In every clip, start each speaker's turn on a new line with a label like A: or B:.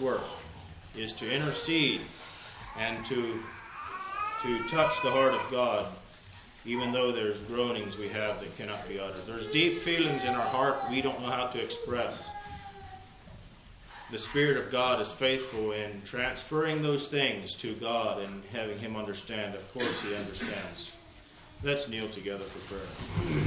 A: work is to intercede and to touch the heart of God, even though there's groanings we have that cannot be uttered. There's deep feelings in our heart we don't know how to express. The Spirit of God is faithful in transferring those things to God and having Him understand. Of course He understands. Let's kneel together for prayer.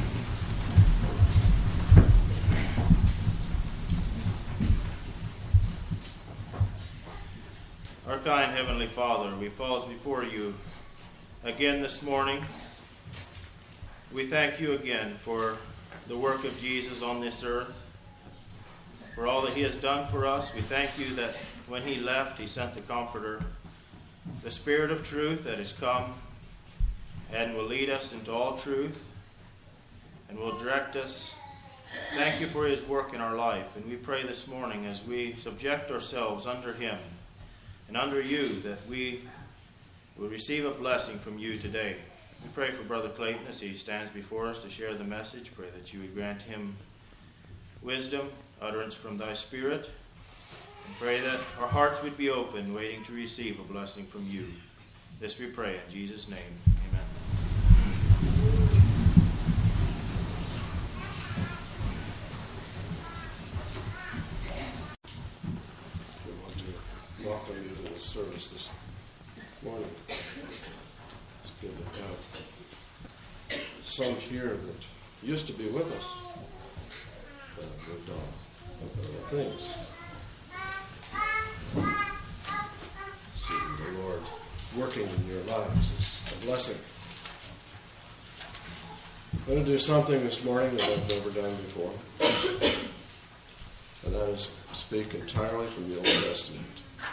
A: Our kind Heavenly Father, we pause before You again this morning. We thank You again for the work of Jesus on this earth, for all that He has done for us. We thank You that when He left, He sent the Comforter, the Spirit of truth that has come and will lead us into all truth and will direct us. Thank You for His work in our life. And we pray this morning as we subject ourselves under Him and under You that we will receive a blessing from You today. We pray for Brother Clayton as he stands before us to share the message. Pray that You would grant him wisdom, utterance from Thy Spirit. And pray that our hearts would be open, waiting to receive a blessing from You. This we pray in Jesus' name. Amen.
B: We want to welcome you to the service this morning. It's good to have some here that used to be with us, but moved on with other things. Seeing the Lord working in your lives is a blessing. I'm going to do something this morning that I've never done before, and that is speak entirely from the Old Testament.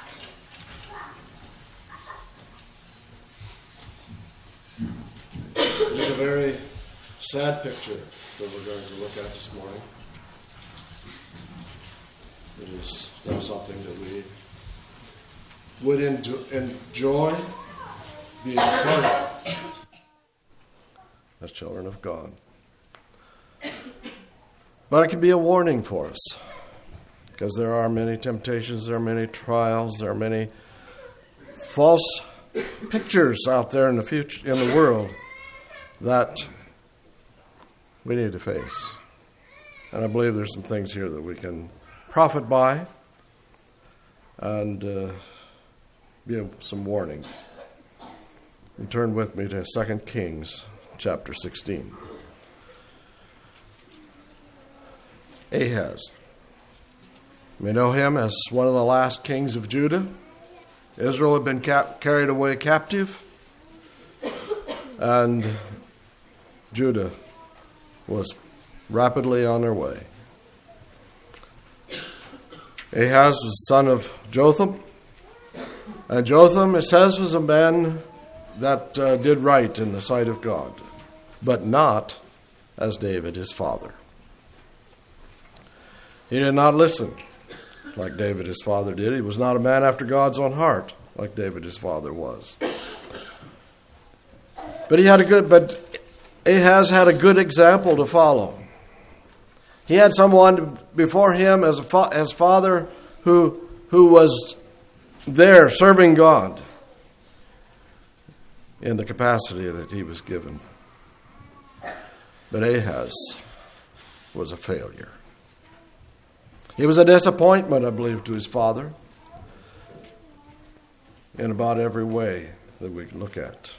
B: It is a very sad picture that we're going to look at this morning. It is not something that we would enjoy being part of as children of God. But it can be a warning for us, because there are many temptations, there are many trials, there are many false pictures out there in the future, in the world, that we need to face. And I believe there's some things here that we can profit by and give some warnings. And turn with me to 2 Kings chapter 16. Ahaz. We know him as one of the last kings of Judah. Israel had been carried away captive, and Judah was rapidly on their way. Ahaz was the son of Jotham, and Jotham, it says, was a man that did right in the sight of God, but not as David, his father. He did not listen like David, his father, did. He was not a man after God's own heart like David, his father, was. But Ahaz had a good example to follow. He had someone before him as father who was there serving God in the capacity that he was given. But Ahaz was a failure. He was a disappointment, I believe, to his father in about every way that we can look at.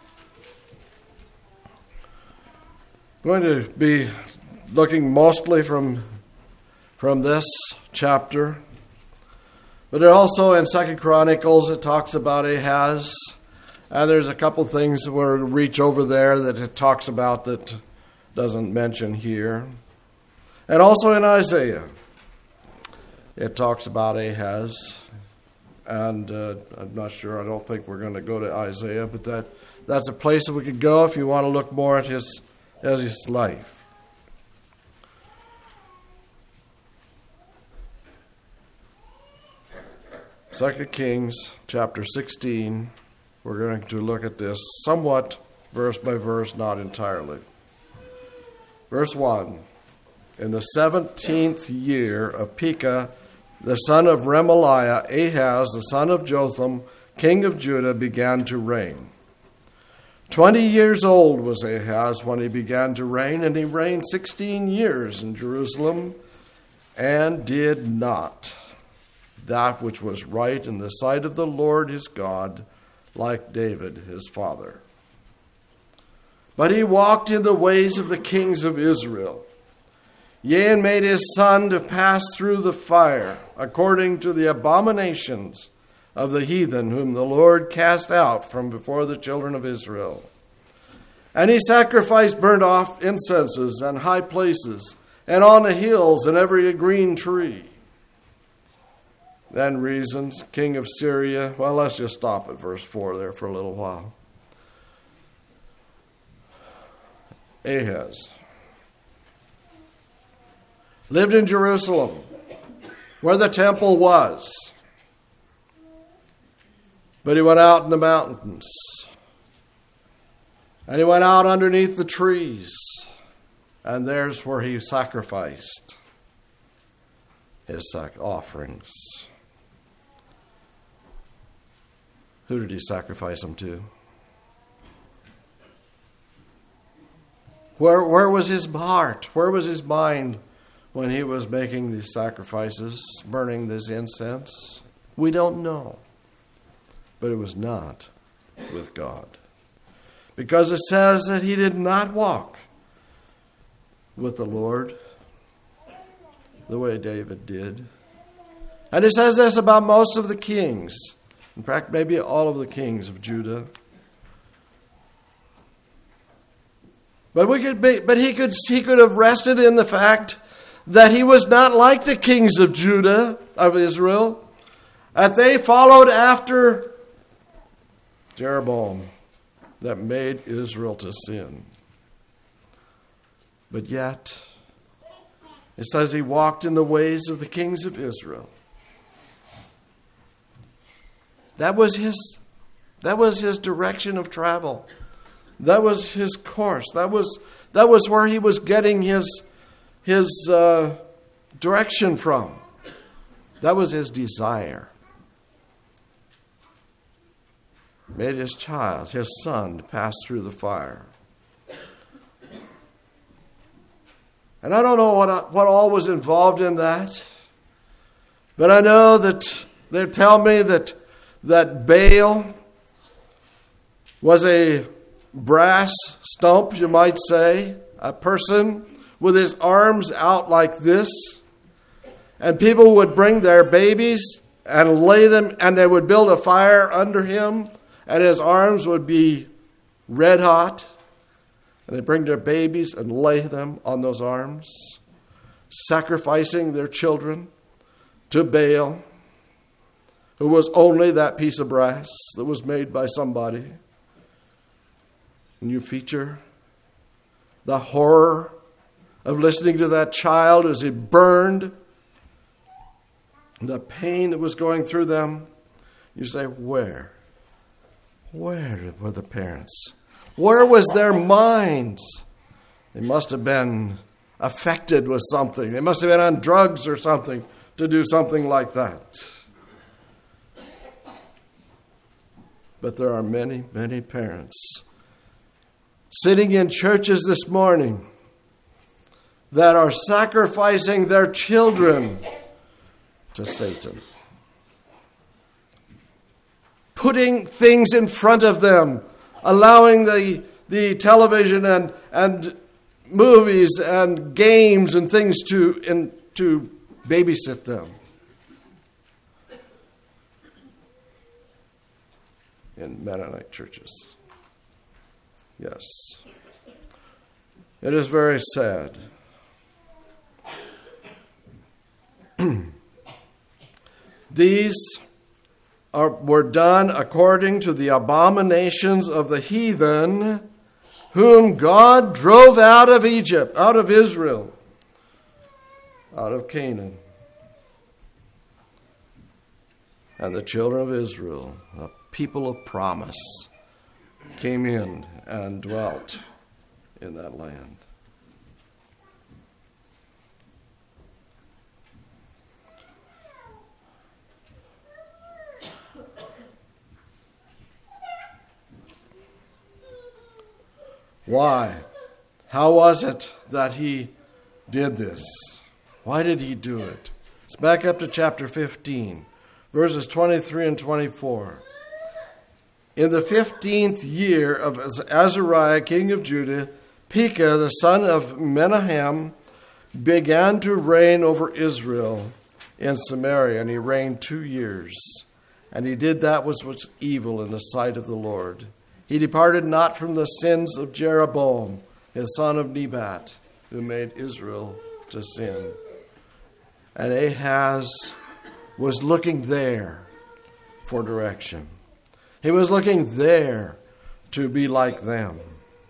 B: I'm going to be looking mostly from this chapter, but also in 2 Chronicles it talks about Ahaz, and there's a couple things that we'll reach over there that it talks about that doesn't mention here. And also in Isaiah it talks about Ahaz, and I'm not sure, I don't think we're going to go to Isaiah, but that's a place that we could go if you want to look more at his life. 2 Kings chapter 16, we're going to look at this somewhat verse by verse, not entirely. Verse 1, in the 17th year of Pekah, the son of Remaliah, Ahaz, the son of Jotham, king of Judah, began to reign. 20 years old was Ahaz when he began to reign, and he reigned 16 years in Jerusalem, and did not that which was right in the sight of the Lord his God, like David his father. But he walked in the ways of the kings of Israel, yea, and made his son to pass through the fire, according to the abominations of the heathen, whom the Lord cast out from before the children of Israel. And he sacrificed burnt off incenses and high places, and on the hills and every green tree. Then Rezin, king of Syria, well, let's just stop at verse 4 there for a little while. Ahaz lived in Jerusalem, where the temple was. But he went out in the mountains, and he went out underneath the trees, and there's where he sacrificed his offerings. Who did he sacrifice them to? Where was his heart? Where was his mind when he was making these sacrifices, burning this incense? We don't know. But it was not with God. Because it says that he did not walk with the Lord the way David did. And it says this about most of the kings. In fact, maybe all of the kings of Judah. But he could have rested in the fact that he was not like the kings of Judah, of Israel, that they followed after Jeroboam, that made Israel to sin. But yet, it says he walked in the ways of the kings of Israel. That was his direction of travel. That was his course. That was where he was getting his direction from. That was his desire. Made his child, his son, to pass through the fire. And I don't know what all was involved in that, but I know that they tell me that Baal was a brass stump, you might say, a person with his arms out like this, and people would bring their babies and lay them, and they would build a fire under him, and his arms would be red hot, and they'd bring their babies and lay them on those arms, sacrificing their children to Baal, who was only that piece of brass that was made by somebody. And you feature the horror of listening to that child as he burned, the pain that was going through them. You say, where were the parents? Where was their minds? They must have been affected with something. They must have been on drugs or something to do something like that. But there are many, many parents sitting in churches this morning that are sacrificing their children to Satan. Putting things in front of them, allowing the television and movies and games and things to babysit them. In Mennonite churches. Yes. It is very sad. These were done according to the abominations of the heathen, whom God drove out of Egypt, out of Israel, out of Canaan. And the children of Israel, the people of promise, came in and dwelt in that land. Why? How was it that he did this? Why did he do it? Let's back up to chapter 15, verses 23 and 24. In the 15th year of Azariah, king of Judah, Pekah, the son of Menahem, began to reign over Israel in Samaria, and he reigned 2 years. And he did that which was evil in the sight of the Lord. He departed not from the sins of Jeroboam, his son of Nebat, who made Israel to sin. And Ahaz was looking there for direction. He was looking there to be like them.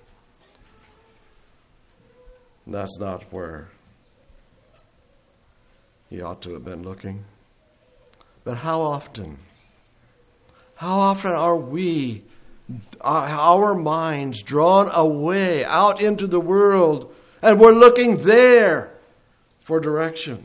B: And that's not where he ought to have been looking. But how often are we, our minds drawn away out into the world, and we're looking there for direction?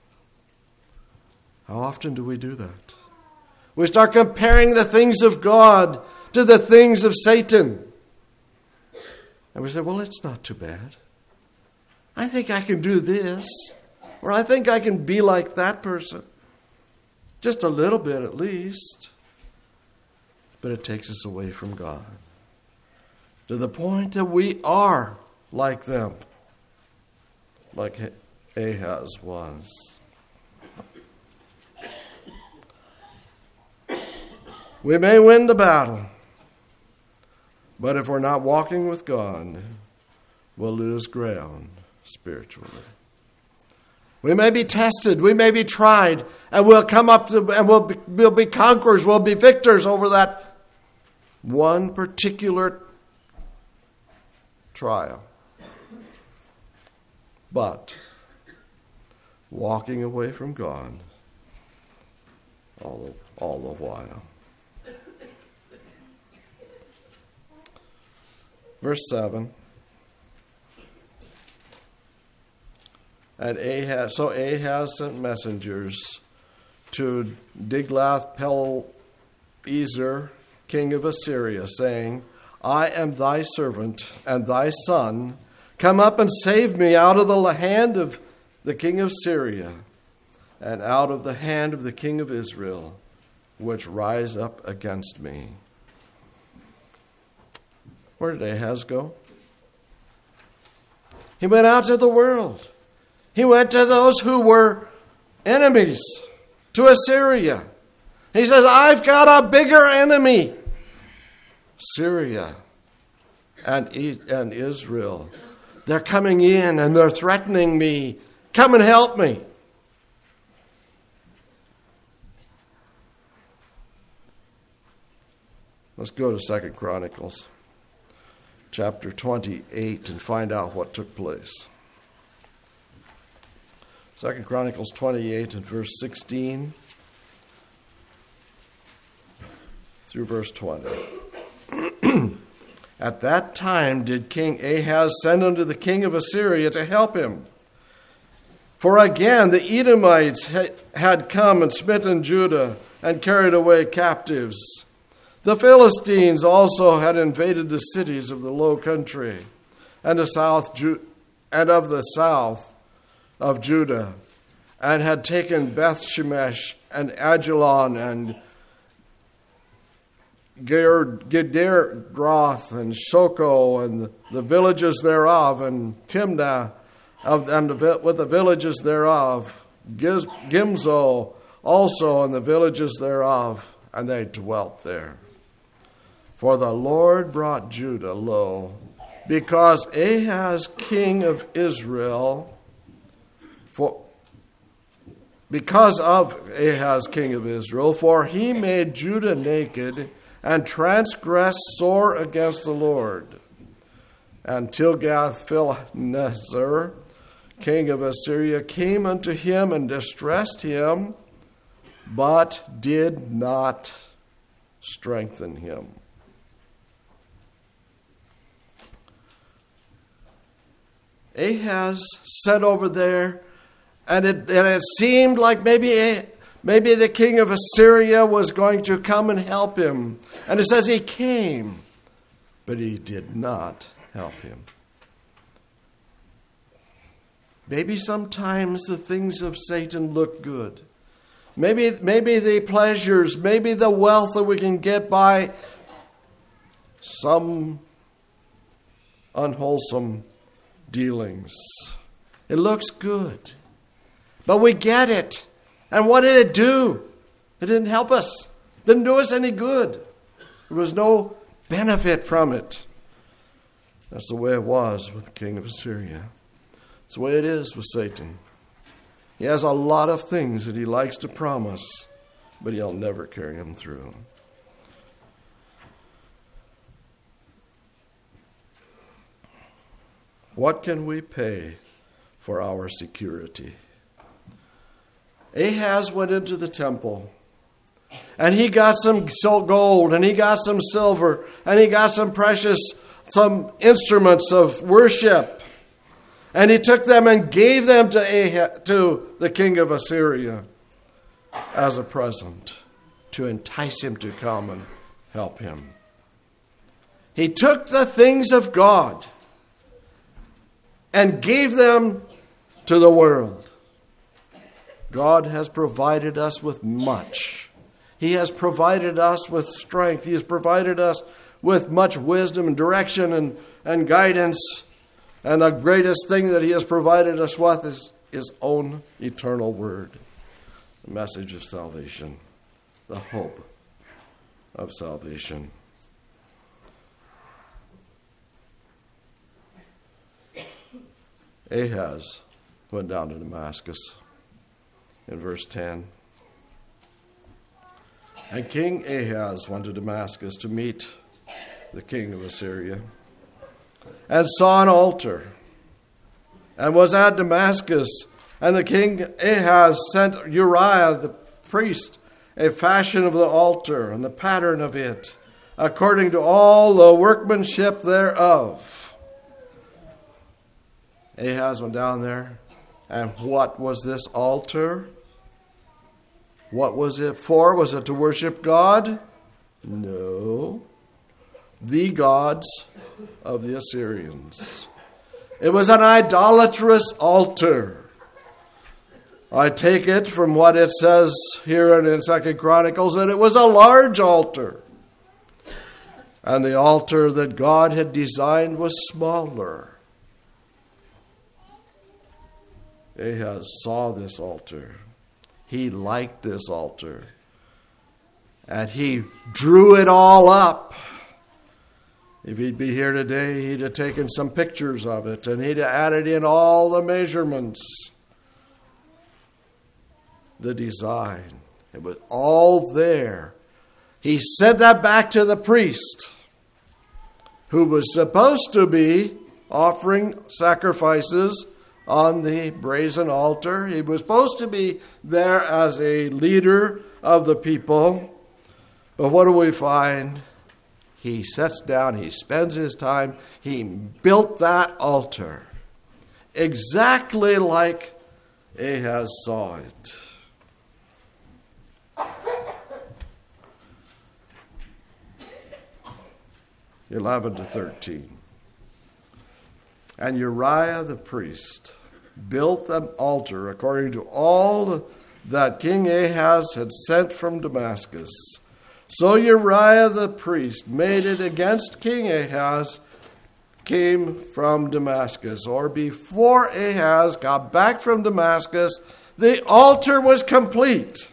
B: How often do we do that? We start comparing the things of God to the things of Satan. And we say, well, it's not too bad. I think I can do this. Or I think I can be like that person. Just a little bit at least. But it takes us away from God. To the point that we are like them. Like Ahaz was. We may win the battle. But if we're not walking with God, we'll lose ground spiritually. We may be tested, we may be tried, and we'll come up to, and we'll be conquerors, we'll be victors over that one particular trial. But walking away from God all the while. Verse 7. And Ahaz sent messengers to Tiglath-Pileser, king of Assyria, saying, I am thy servant and thy son. Come up and save me out of the hand of the king of Syria and out of the hand of the king of Israel, which rise up against me. Where did Ahaz go? He went out to the world. He went to those who were enemies, to Assyria. He says, I've got a bigger enemy. Syria and Israel. They're coming in and they're threatening me. Come and help me. Let's go to 2 Chronicles chapter 28 and find out what took place. 2 Chronicles 28 and verse 16 through verse 20. At that time did King Ahaz send unto the king of Assyria to help him. For again the Edomites had come and smitten Judah and carried away captives. The Philistines also had invaded the cities of the low country and the south and of the south of Judah, and had taken Beth-shemesh and Ajalon and Gederoth and Soko and the villages thereof, and Timnah with the villages thereof, Gimzo also and the villages thereof, and they dwelt there. For the Lord brought Judah low, because Ahaz king of Israel, because of Ahaz king of Israel, for he made Judah naked and transgressed sore against the Lord. And Tilgath-Pilneser, king of Assyria, came unto him and distressed him, but did not strengthen him. Ahaz sat over there, and it seemed like maybe the king of Assyria was going to come and help him. And it says he came, but he did not help him. Maybe sometimes the things of Satan look good. Maybe the pleasures, maybe the wealth that we can get by some unwholesome dealings. It looks good. But we get it. And what did it do? It didn't help us. It didn't do us any good. There was no benefit from it. That's the way it was with the king of Assyria. It's the way it is with Satan. He has a lot of things that he likes to promise, but he'll never carry them through. What can we pay for our security? Ahaz went into the temple, and he got some gold, and he got some silver, and he got some instruments of worship. And he took them and gave them to the king of Assyria as a present to entice him to come and help him. He took the things of God and gave them to the world. God has provided us with much. He has provided us with strength. He has provided us with much wisdom and direction and guidance. And the greatest thing that he has provided us with is his own eternal word, the message of salvation, the hope of salvation. Ahaz went down to Damascus in verse 10. And King Ahaz went to Damascus to meet the king of Assyria, and saw an altar, and was at Damascus. And the king Ahaz sent Uriah the priest a fashion of the altar and the pattern of it, according to all the workmanship thereof. Ahaz went down there, and what was this altar? What was it for? Was it to worship God? No. The gods of the Assyrians. It was an idolatrous altar. I take it from what it says here in 2 Chronicles that it was a large altar. And the altar that God had designed was smaller. Ahaz saw this altar. He liked this altar. And he drew it all up. If he'd be here today, he'd have taken some pictures of it, and he'd have added in all the measurements, the design. It was all there. He sent that back to the priest, who was supposed to be offering sacrifices on the brazen altar. He was supposed to be there as a leader of the people. But what do we find? He sits down, he spends his time, he built that altar exactly like Ahaz saw it. (11 to 13). And Uriah the priest built an altar according to all that King Ahaz had sent from Damascus. So Uriah the priest made it against King Ahaz, came from Damascus. Or before Ahaz got back from Damascus, the altar was complete.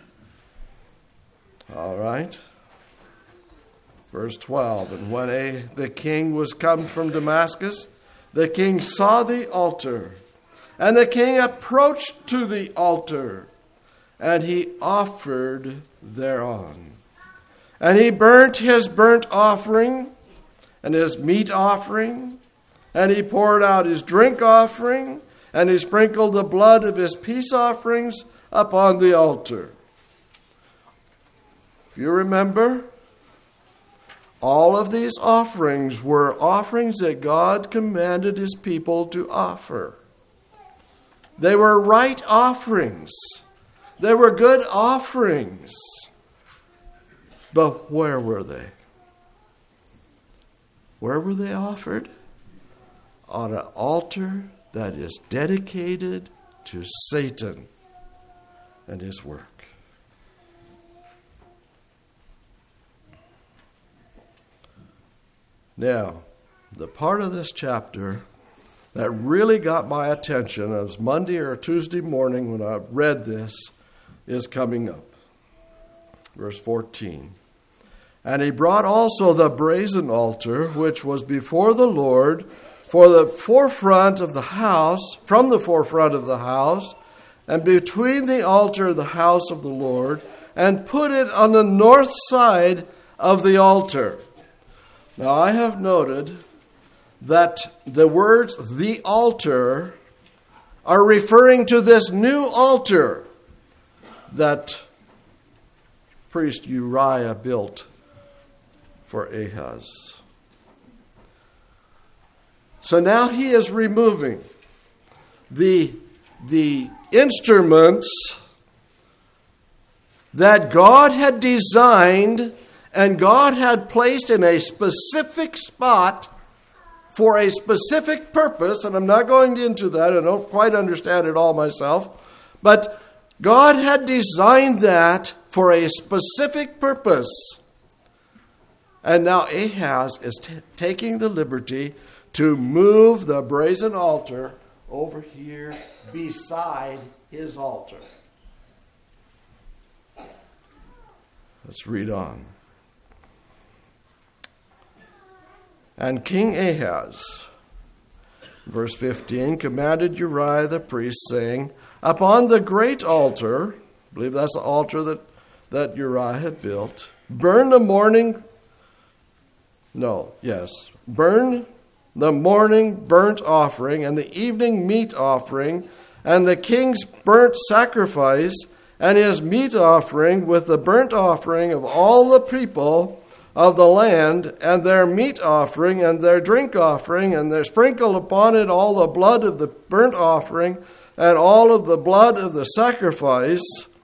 B: All right. Verse 12. And when the king was come from Damascus, the king saw the altar. And the king approached to the altar, and he offered thereon. And he burnt his burnt offering and his meat offering, and he poured out his drink offering, and he sprinkled the blood of his peace offerings upon the altar. If you remember, all of these offerings were offerings that God commanded his people to offer. They were right offerings. They were good offerings. But where were they? Where were they offered? on an altar that is dedicated to Satan and his work. Now, the part of this chapter that really got my attention, it was Monday or Tuesday morning when I read this, is coming up. Verse 14. And he brought also the brazen altar, which was before the Lord, for the forefront of the house, from the forefront of the house, and between the altar and the house of the Lord, and put it on the north side of the altar. Now I have noted that the words "the altar" are referring to this new altar that priest Uriah built for Ahaz. So now he is removing the instruments that God had designed and God had placed in a specific spot for a specific purpose, and I'm not going into that. I don't quite understand it all myself. But God had designed that for a specific purpose. And now Ahaz is taking the liberty to move the brazen altar over here beside his altar. Let's read on. And King Ahaz, verse 15, commanded Uriah the priest, saying, upon the great altar, I believe that's the altar that Uriah had built, burn the morning burnt offering and the evening meat offering and the king's burnt sacrifice and his meat offering with the burnt offering of all the people of the land and their meat offering and their drink offering, and there sprinkle upon it all the blood of the burnt offering and all of the blood of the sacrifice,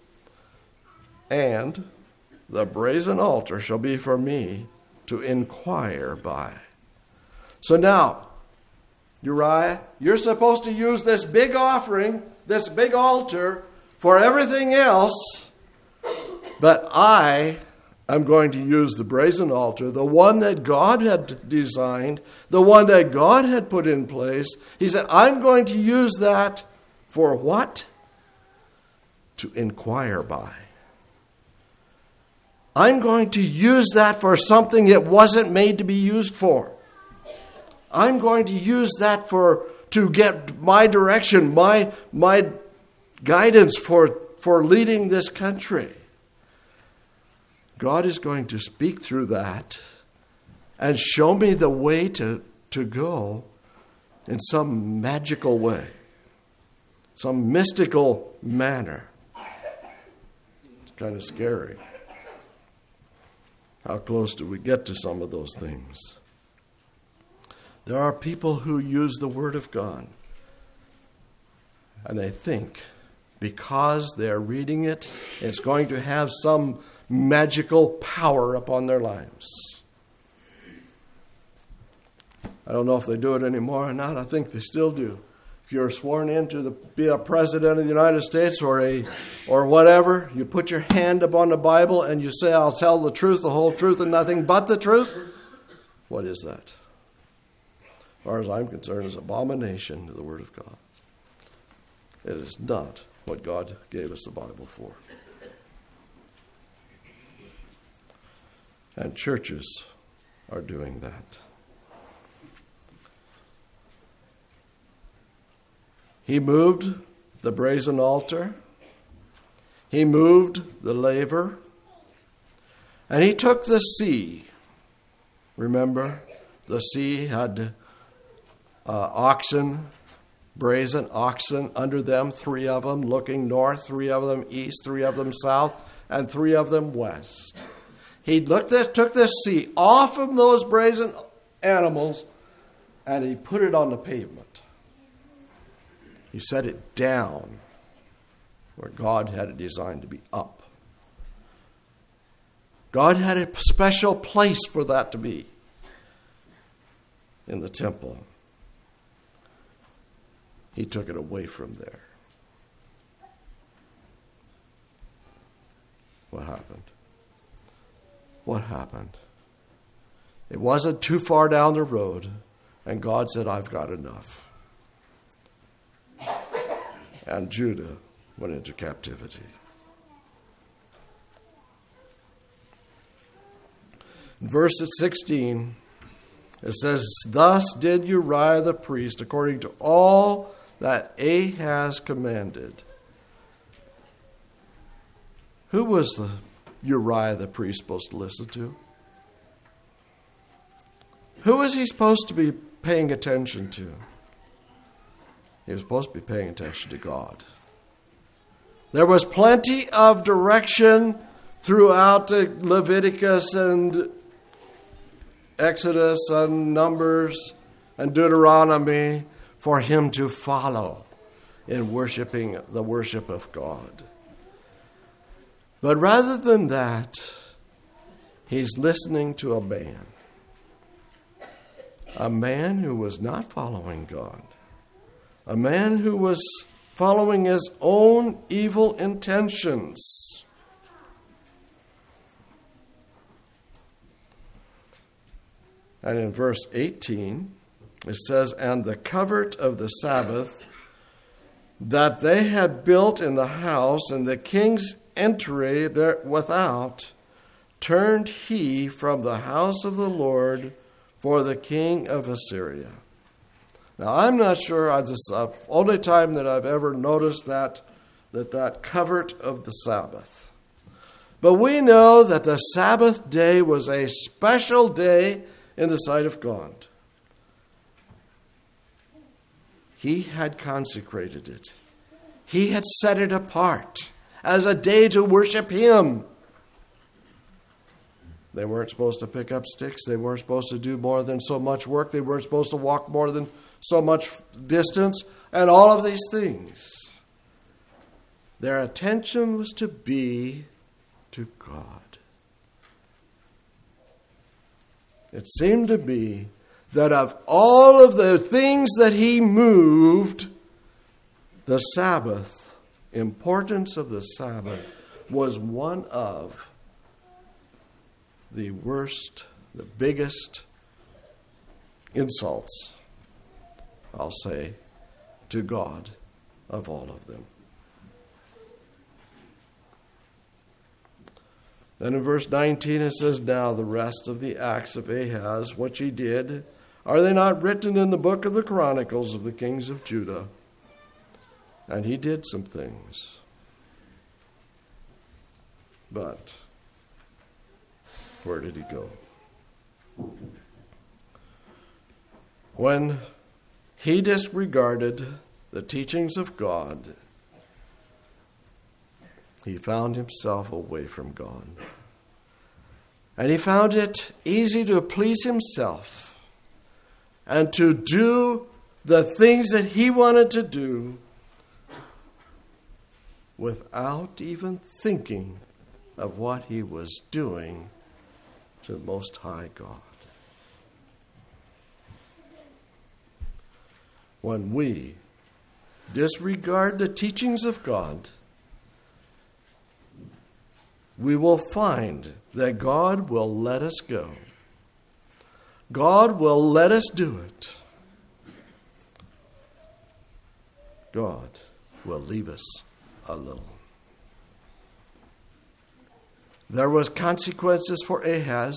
B: and the brazen altar shall be for me to inquire by. So now, Uriah, you're supposed to use this big offering, this big altar, for everything else, but I'm going to use the brazen altar, the one that God had designed, the one that God had put in place. He said, I'm going to use that for what? To inquire by. I'm going to use that for something it wasn't made to be used for. I'm going to use that to get my direction, my guidance for leading this country. God is going to speak through that and show me the way to go in some magical way, some mystical manner. It's kind of scary. How close do we get to some of those things? There are people who use the Word of God, and they think because they're reading it, it's going to have some magical power upon their lives. I don't know if they do it anymore or not. I think they still do. If you're sworn in to be a president of the United States or whatever, you put your hand upon the Bible and you say, I'll tell the truth, the whole truth, and nothing but the truth. What is that? As far as I'm concerned, it's abomination to the Word of God. It is not what God gave us the Bible for. And churches are doing that. He moved the brazen altar. He moved the laver. And he took the sea. Remember, the sea had oxen, brazen oxen under them, 3 of them looking north, 3 of them east, 3 of them south, and 3 of them west. He took this sea off of those brazen animals, and he put it on the pavement. He set it down where God had it designed to be up. God had a special place for that to be in the temple. he took it away from there. What happened? What happened? It wasn't too far down the road, and God said, I've got enough. And Judah went into captivity. In verse 16, it says, Thus did Uriah the priest, according to all that Ahaz commanded. Who was the Uriah the priest supposed to listen to? Who was he supposed to be paying attention to? He was supposed to be paying attention to God. There was plenty of direction throughout Leviticus and Exodus and Numbers and Deuteronomy for him to follow in worshiping the worship of God. But rather than that, he's listening to a man who was not following God, a man who was following his own evil intentions. And in verse 18, it says, And the covert of the Sabbath that they had built in the house, and the king's entry there without, turned he from the house of the Lord for the king of Assyria. Now, I'm not sure, this is the only time that I've ever noticed that covert of the Sabbath. But we know that the Sabbath day was a special day in the sight of God. He had consecrated it. He had set it apart as a day to worship him. They weren't supposed to pick up sticks. They weren't supposed to do more than so much work. They weren't supposed to walk more than so much distance, and all of these things. Their attention was to be to God. It seemed to be that of all of the things that he moved, the Sabbath, importance of the Sabbath, was one of the worst, the biggest insults, I'll say, to God of all of them. Then in verse 19 it says, Now the rest of the acts of Ahaz, which he did, are they not written in the book of the Chronicles of the kings of Judah? And he did some things. But where did he go? When he disregarded the teachings of God, he found himself away from God. And he found it easy to please himself and to do the things that he wanted to do without even thinking of what he was doing to the Most High God. When we disregard the teachings of God, we will find that God will let us go. God will let us do it. God will leave us alone. There was consequences for Ahaz.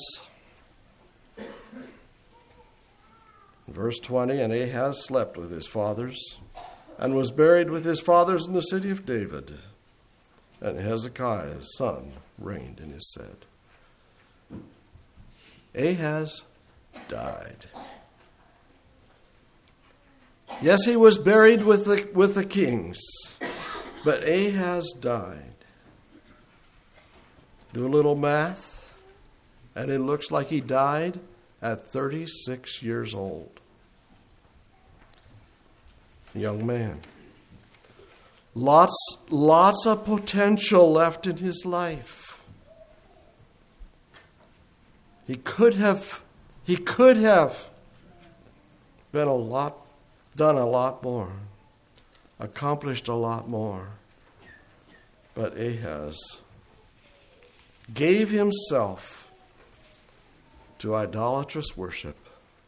B: Verse 20, And Ahaz slept with his fathers and was buried with his fathers in the city of David. And Hezekiah, his son, reigned in his stead. Ahaz died. Yes, he was buried with the kings, but Ahaz died. Do a little math, and it looks like he died at 36 years old. Young man. Lots of potential left in his life. He could have done a lot more. accomplished a lot more. But Ahaz gave himself to idolatrous worship.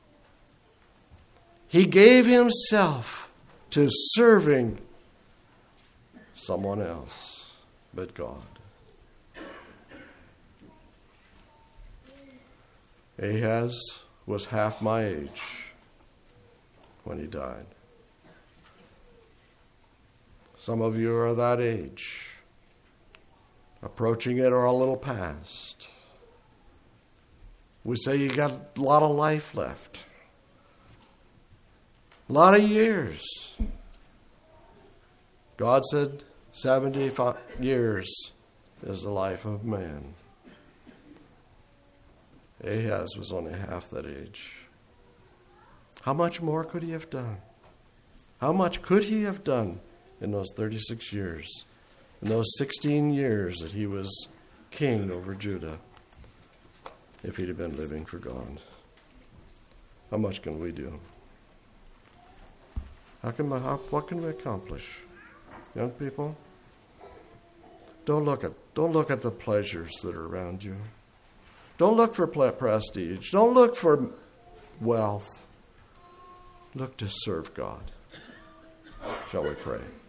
B: He gave himself to serving someone else but God. Ahaz was half my age when he died. Some of you are that age, approaching it or a little past. We say you got a lot of life left, a lot of years. God said 75 years is the life of man. Ahaz was only half that age. How much more could he have done? How much could he have done in those 36 years, in those 16 years that he was king over Judah, if he'd have been living for God? How much can we do? What can we accomplish? Young people, don't look at the pleasures that are around you. Don't look for prestige. Don't look for wealth. Look to serve God. Shall we pray?